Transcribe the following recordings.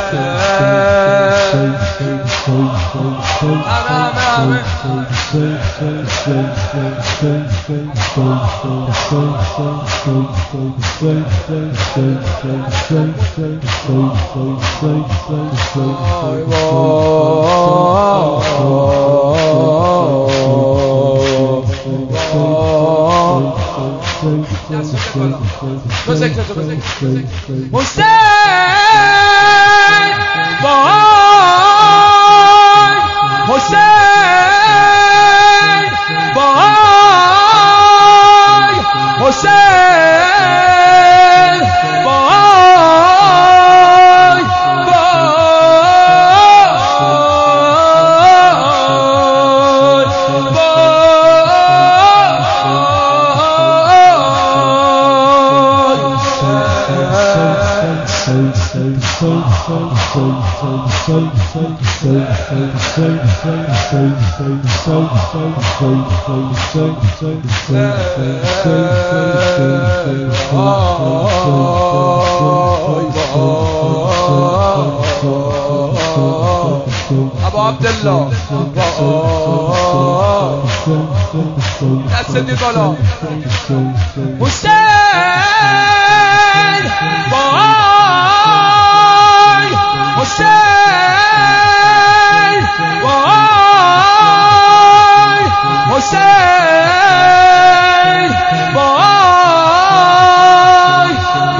ابو عبدالله دست دی بالا حسین وای حسین وای حسین وای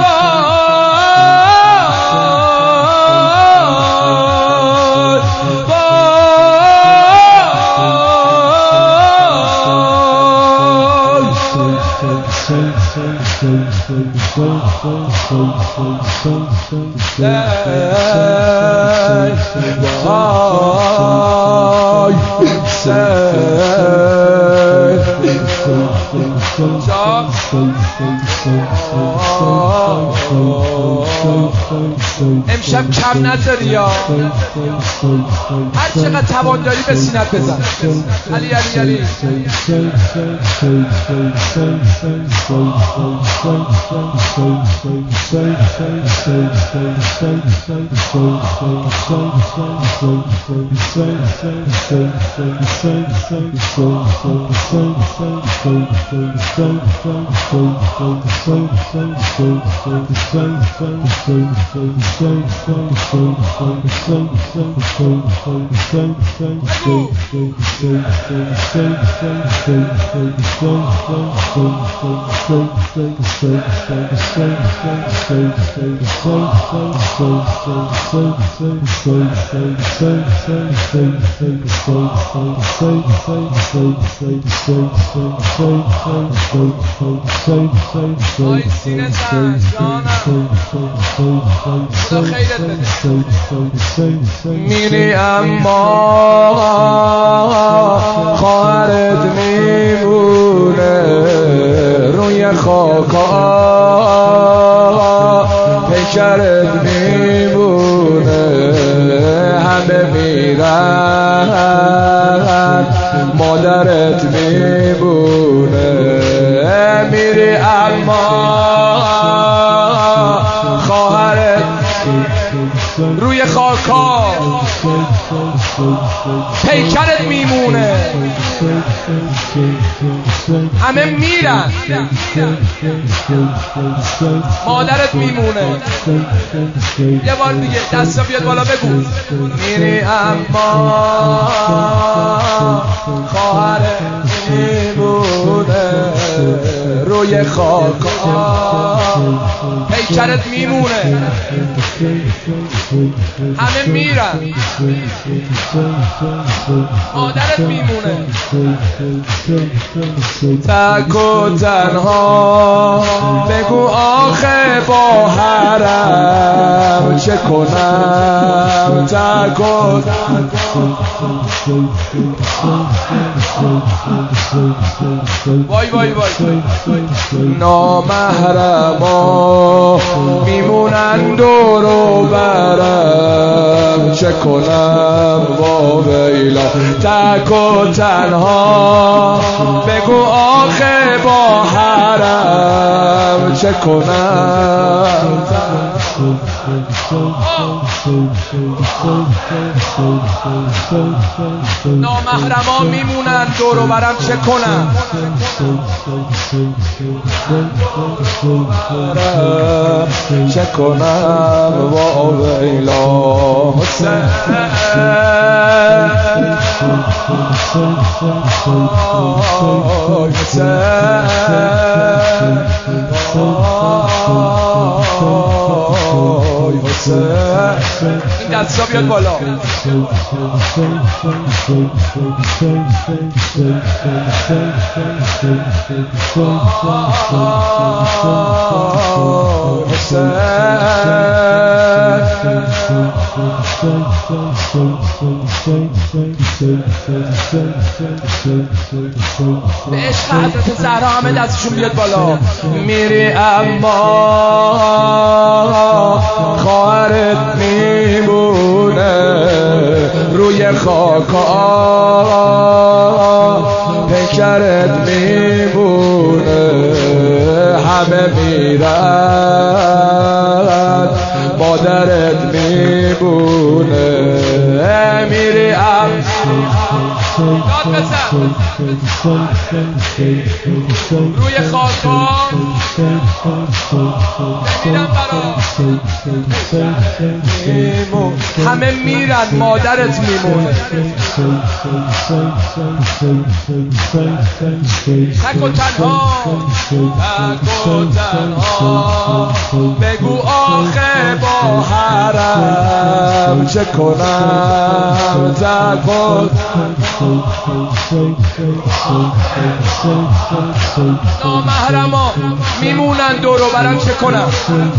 امشب کم نذاری یا هر چقدر توان داری به سینت بزن. علی علی علی میری اما خواهرت میمونه روی خاکا پیکرت میمونه همه میرن مادرت میمونه میری اما خواهرت روی خاکا پیکرت میمونه همه میرن مادرت میمونه. یه بار دیگه دستا بیاد بالا بگو میری اما خواهرت میمونه روی خاکا پیکرت میمونه همه میرن مادرت میمونه. تک و تنها بگو آخه با حرم چه کنم تک و وای وای وای نامحرما میمونن دور و برم چه کنم وا ویلا تک و تنها بگو آخه با حرم چه کنم نامحرما میمونن دور و برم چه کنم چه کنم وا ویلا حسین این دستا بیاد بالا به عشق حضرت زهرا همه دستشون بیاد بالا میری اما خواهرت میمونه روی خاکا پیکرت میمونه همه میرن مادرت میمونه میری داد بزن روی خاکا بمیرم برا همه میرن مادرت میمونه تک و تنها تک و تنها بگو آخه با حرم چه کنم تک و نامحرما میمونن دور و برم چه کنم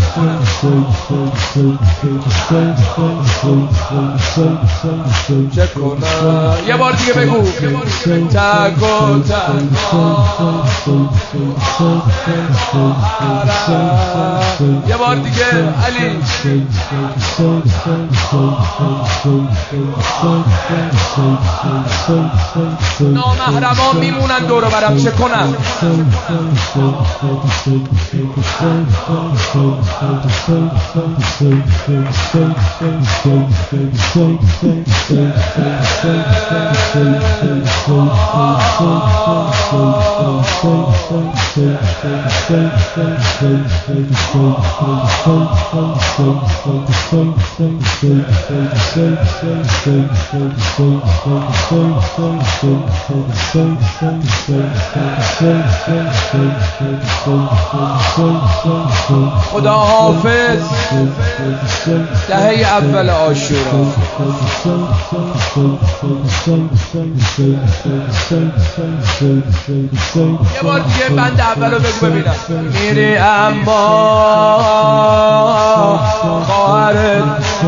چه کنم یه بار دیگه بگو تک و تنها یه بار دیگه علی نامحرما میمونن دور و برم چه کنم خدا حافظ دهه اول عاشورا یه بار دیگه بند اول رو بگو ببینم میری اما خواهرت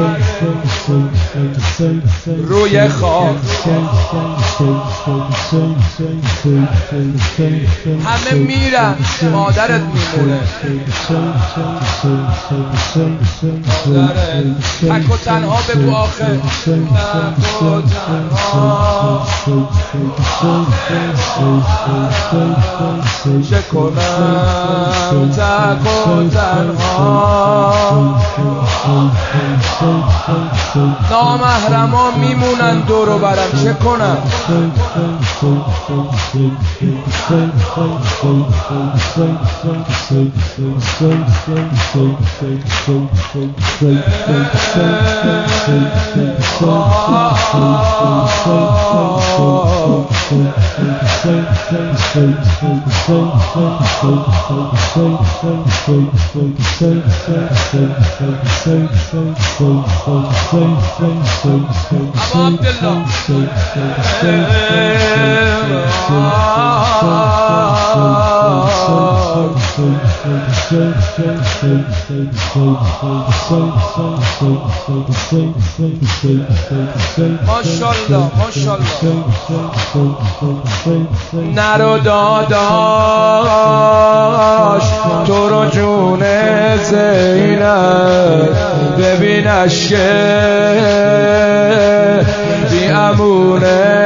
روی خاک همه میرن مادرت میمونه تک و تنها بگو آخه تک و تنها چه کنم تک و تنها نامحرما میمونن دور و برم چه کنم ماشاءالله ماشاءالله نرو داداش تو رو جون زینب ببینش که بی امون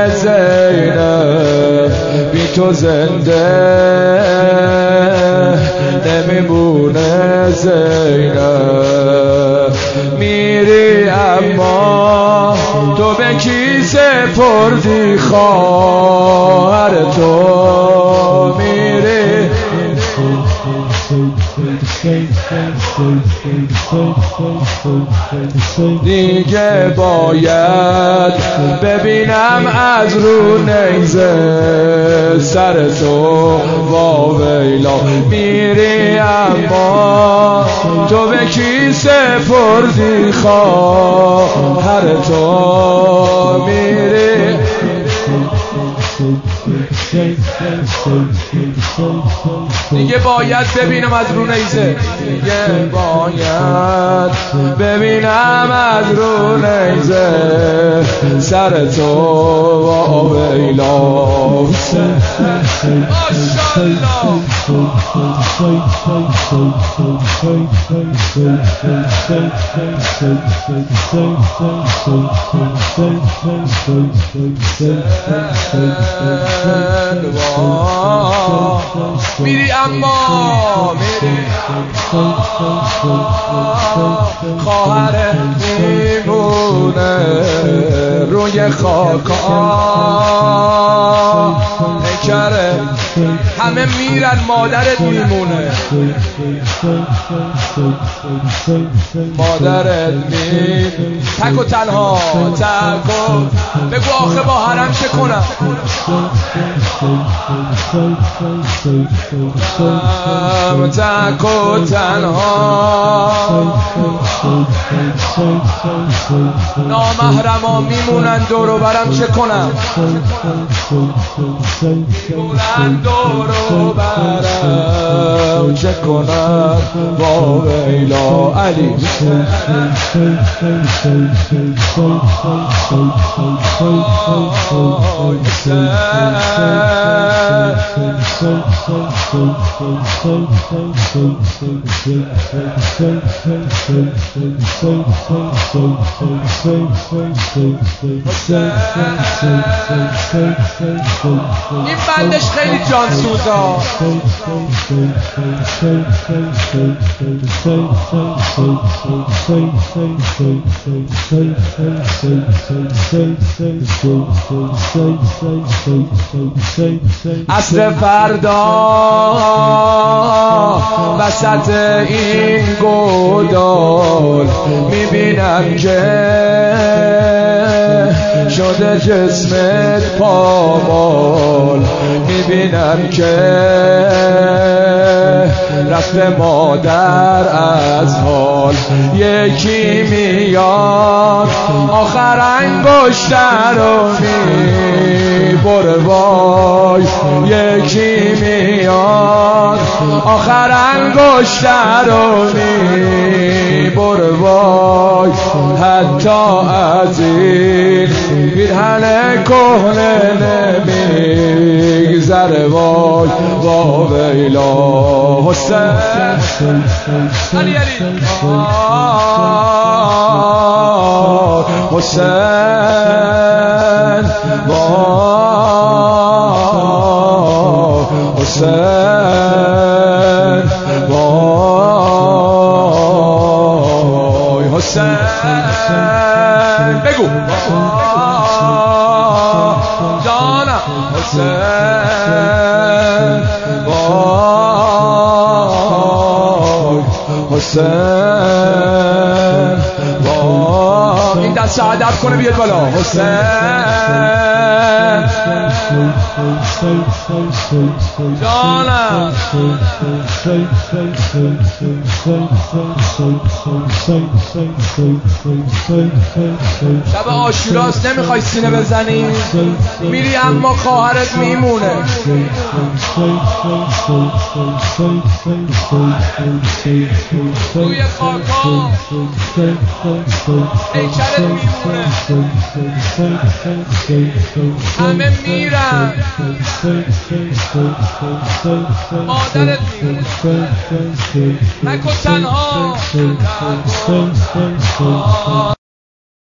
زینب بی تو زنده نمیمونه زینب میری اما تو به کی سپردی خواهر تو میری دیگه باید ببینم از رو نیزه سر تو واویلا میری اما تو به کی سپردی خواهر تو میری دیگه باید ببینم از رو نیزه دیگه باید ببینم از رو نیزه سر تو واویلا میری اما میری خواهر میمونه روی خاکا نکره همه میرن مادرت میمونه مادرت تک و تنها تک و بگو آخه با حرم چه کنم تک و تنها نامحرما میمونن دور و برم چه کنم میمونن دور و برم چه کنم واویلا علی این بندش خیلی جانسوزا عصر فردا وسط این گودال میبینم که شده جسمت پامال میبینم که رفته مادر از حال یکی میاد آخر انگشتر رو میبره وای یکی میاد آخر انگشتر رو میبره وای حتی از این پیرهن کهنه نمیگذره وای واویلا حسین علی علی حسین حسین وای حسین بگو جانم حسین وای حسین وای این دست ادب کنه بیاد بالا حسین جانم شب عاشوراست نمیخوای سینه بزنی میری اما خواهرت میمونه روی خاکا هیکلت میمونه همه میرن مادرت میمونه تک و تنها